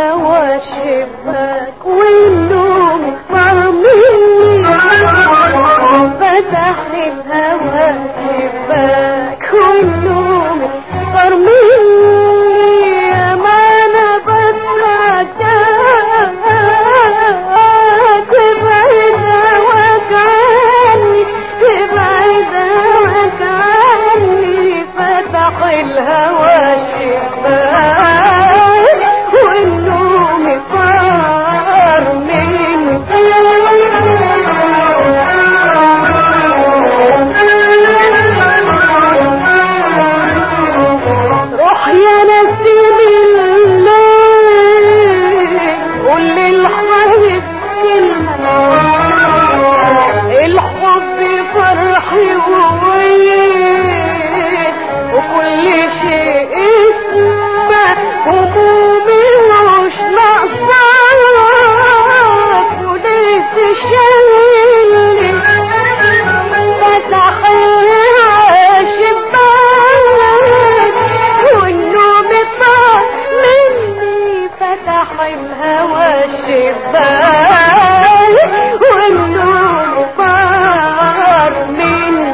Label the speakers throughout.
Speaker 1: الهوى الشباك والنوم مرميني فتح الهوى الشباك والنوم مرميني ما انا بترجاك تبعد هواك عني تبعد هواك عني فتح الهوى الشباك والنوم طار مني روح يا نسيم الليل قول للحبيب كلمة الحب فرحي وويل وكل شيء اسمه همومي مش ناقصاك وليه تشيلني فتح الشباك والنوم طار مني فتح الهوى الشباك والنوم طار مني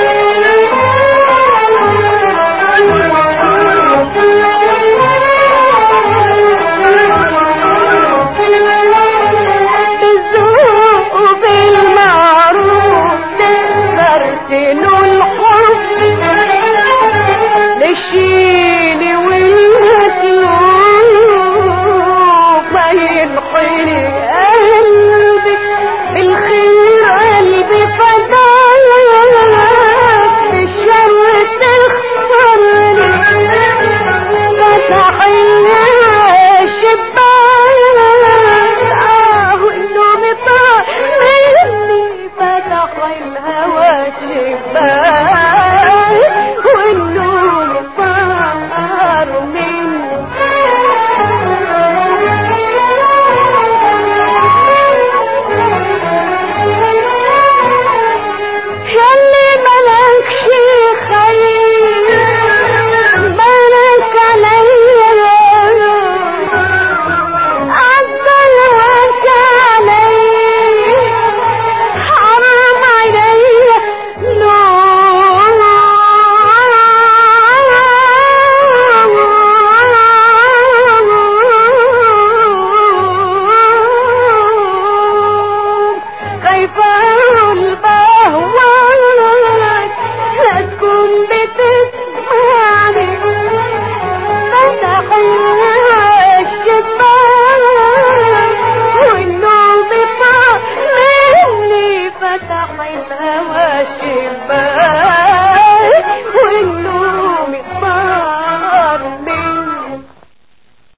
Speaker 1: بالذوق وبالمعروف تقدر تنول الحب للشيني والمسلوب ما ينحني قلبي بالخير قلبي فداك بالشر تخسرني فتح